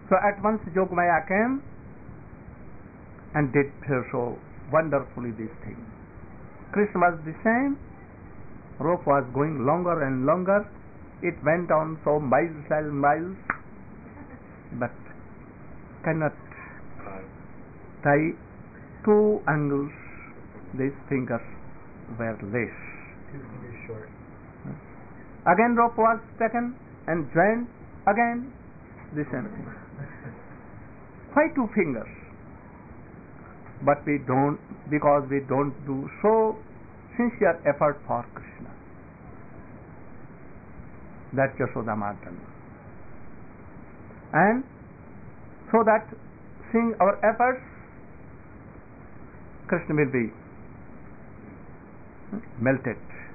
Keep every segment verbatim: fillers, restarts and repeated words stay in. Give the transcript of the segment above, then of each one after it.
So at once Jogmaya came and did so wonderfully this thing. Krishna was the same. Rope was going longer and longer. It went on so miles and miles, but cannot tie two angles. These fingers were less. Again rope was taken and joined again the same thing. Why two fingers? But we don't, because we don't do so sincere effort for Krishna. That Yashoda Mata. And so that seeing our efforts, Krishna will be melted.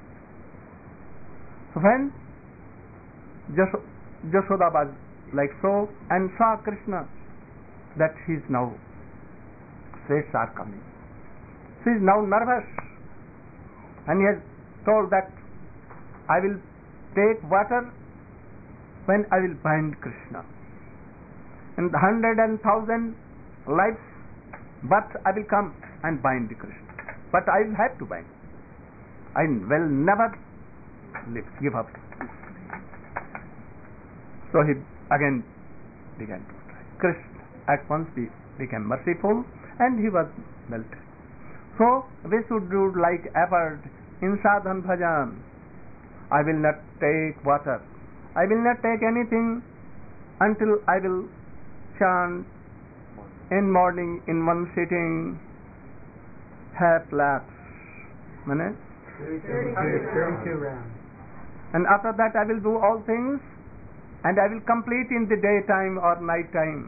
So when Yashoda was like so and saw Krishna that he is now, sweats are coming. She is now nervous and he has told that I will take water when I will bind Krishna. In the hundred and thousand lives, but I will come and bind Krishna. But I will have to bind. I will never live, give up. So he again began to try. Krishna at once be, became merciful and he was melted. So we should do like effort in sadhan bhajan. I will not take water. I will not take anything until I will chant in morning in one sitting half laps. Mane? thirty-two rounds. And after that I will do all things and I will complete in the daytime or night time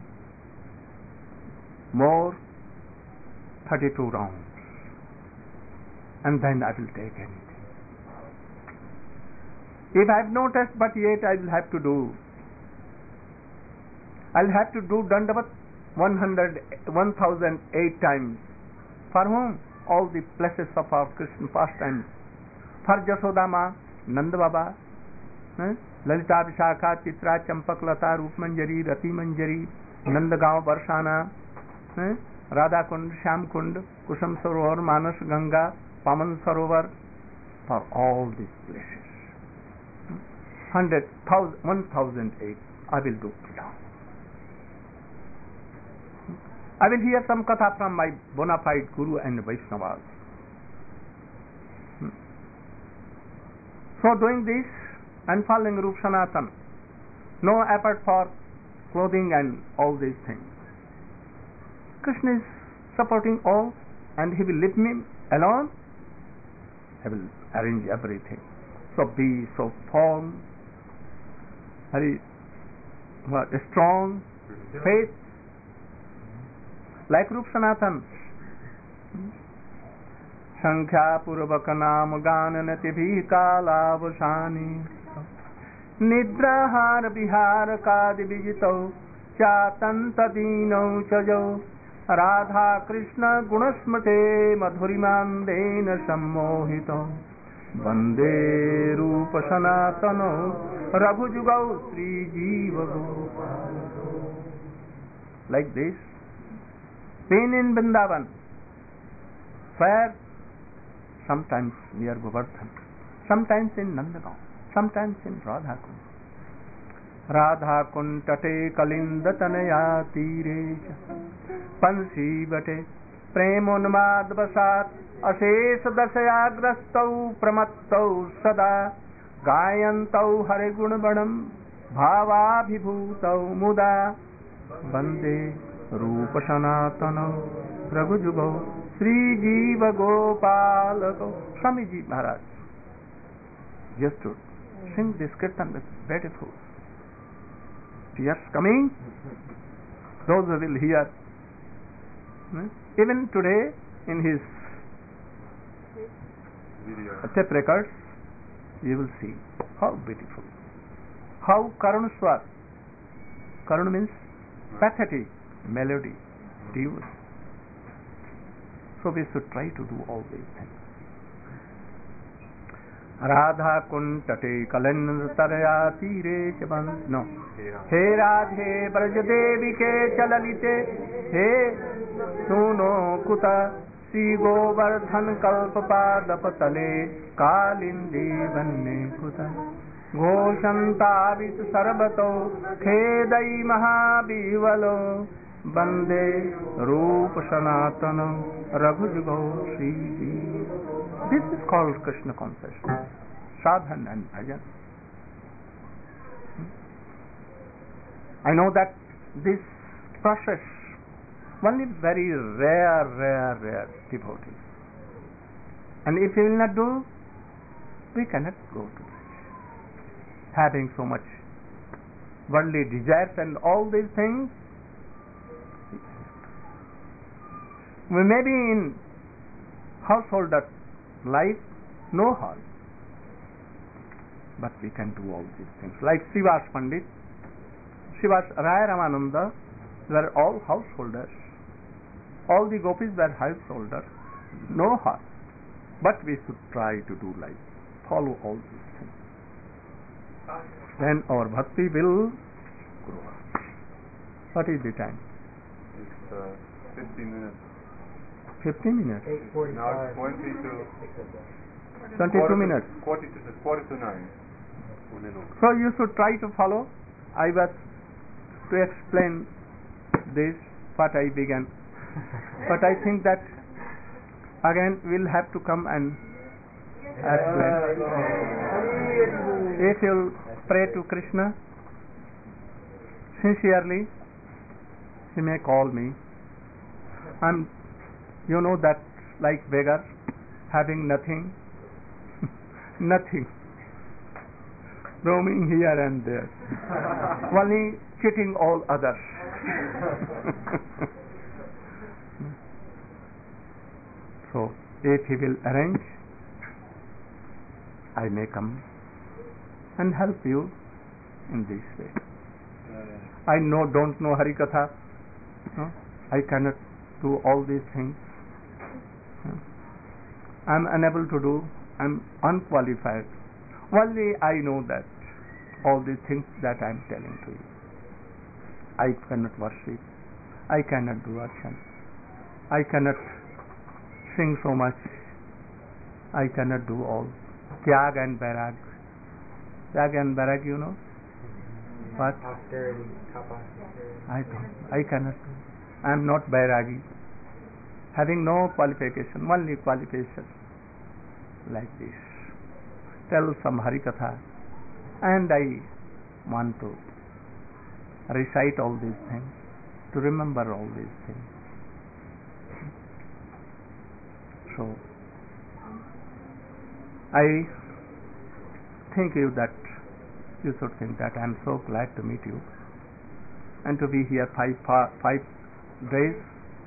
more thirty-two rounds. And then I will take anything. If I have no test but yet I will have to do. I will have to do Dandavat one hundred, one thousand eight times. For whom? All the places of our Krishna pastime. For Yashoda Ma, Nanda Baba, eh? Lalita Vishakha, Chitra, Champak, Lata, Rup Manjari, Rati Manjari, Nandagaon, Varshana, eh? Radha Kund, Shyam Kund, Kusam Sarovar, Manas Ganga, Paman Sarovar, for all these places. Hundred, thousand, one thousand eight, I will do now. I will hear some katha from my bona fide Guru and Vaishnavas. So doing this and following Rup Sanatan, no effort for clothing and all these things. Krishna is supporting all and he will leave me alone. He will arrange everything. So be so firm, very what, strong, faith, like Rup Sanatan. Sankhya Purvaka Nam Gananati Bhikalavashani Nidrahar Bihar Kadi Vijito Chatanta Dino Chajo Radha Krishna Gunasmate Madhurimandena Sammohito Vande Rupa Sanatano Raghujugau Sri Jiva Gopal. Like this, been in Vrindavan, where sometimes near Govardhan, sometimes in Nandagaon, sometimes in Radha Kund. Radha Kund tate kalinda tanaya tire pansi bate premonmad vasat ashes dasayagrastau pramattau sada gayantau hare gunbanam bhavabhibhutau muda vande Rupa Sanatana Prabhujugo Sri Jiva Gopalako. Swamiji Maharaj just to sing this kirtan is beautiful. Tears coming. Those who will hear. Even today in his tape records you will see how beautiful. How Karunaswar. Karun means pathetic. Melody, tune. So we should try to do all these things. Radha कुंटटे Qalandar Taraya तीरे च बंद नो हे राधे ब्रज देवी के चललिते हे सुनो कुत श्री गोवर्धन कल्प पादप तले कालिंदी वन्ने कुत घोषंतावित सर्वतो खेदई महाबीवलो वंदे रूप सनातन रघुजुगो श्री जी. This is called Krishna consciousness, sadhana and bhajan. I know that this process only very rare, rare, rare devotees. And if we will not do, we cannot go to this. Having so much worldly desires and all these things, we may be in householder life, no harm. But we can do all these things. Like Srivas Pandit, Srivas Raya Ramananda were all householders. All the gopis were householders. No harm. But we should try to do like, follow all these things. Then our bhakti will grow up. What is the time? It's uh, fifteen minutes. fifteen minutes. eight Now forty-five. it's twenty to twenty-two minutes. Quarter to quarter to nine. So you should try to follow. I was to explain this what I began, but I think that again we'll have to come and explain. If you'll pray to Krishna sincerely, he may call me. I'm, you know that like beggar, having nothing, nothing, roaming here and there, only cheating all others. So, if he will arrange, I may come and help you in this way. I know, don't know Harikatha. No? I cannot do all these things. I am unable to do. I am unqualified. Only I know that all these things that I am telling to you. I cannot worship. I cannot do action. I cannot sing so much. I cannot do all. Tyag and Bairag. Tyag and Bairag, you know? What? Austerity, austerity. I don't. I cannot do. I am not Bairagi. Having no qualification, only qualification. Like this. Tell some Harikatha. And I want to recite all these things, to remember all these things. So, I think you that you should think that I am so glad to meet you and to be here five five days,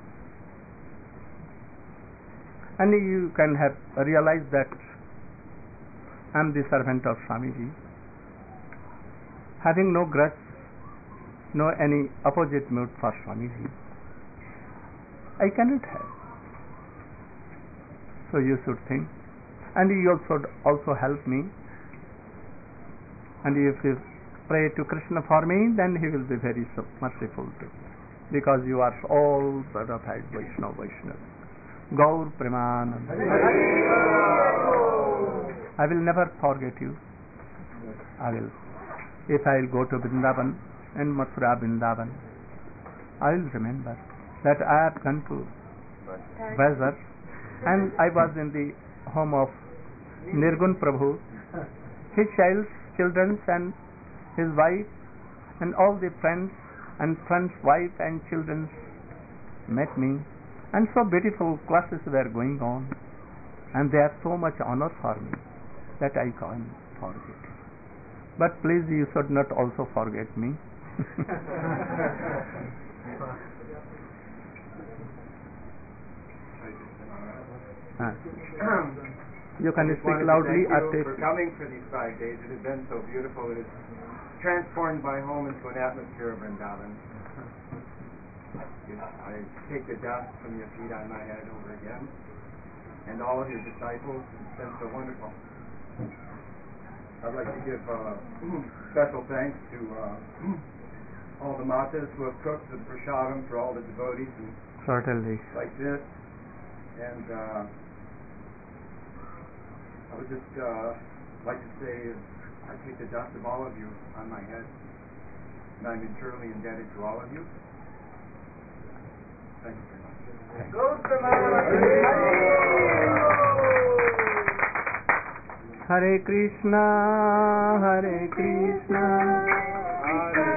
and you can have realized that I am the servant of Swamiji, having no grudge, no any opposite mood for Swamiji. I cannot have. So you should think, and you should also help me. And if you pray to Krishna for me, then he will be very merciful too, because you are all bona fide Vaishnava Vaishnava. Gaur Premanand. I will never forget you. I will. If I will go to Vrindavan and Mathura Vrindavan, I will remember that I have gone to Vaisar and I was in the home of Nirgun Prabhu, his child's children and his wife and all the friends and friends' wife and children met me, and so beautiful classes were going on, and they have so much honor for me that I can't forget. But please, you should not also forget me. Ah. You can I just speak wanted to loudly. Thank After you for coming for these five days. It has been so beautiful. It has transformed my home into an atmosphere of Vrindavan. I take the dust from your feet on my head over again. And all of your disciples. It's been so wonderful. I'd like to give uh, special thanks to uh, all the matas who have cooked the prasadam for all the devotees and Certainly. like this. And uh, I would just uh, like to say I take the dust of all of you on my head, and I'm eternally indebted to all of you. Thank you very much. Hare Krishna, Hare Krishna, Hare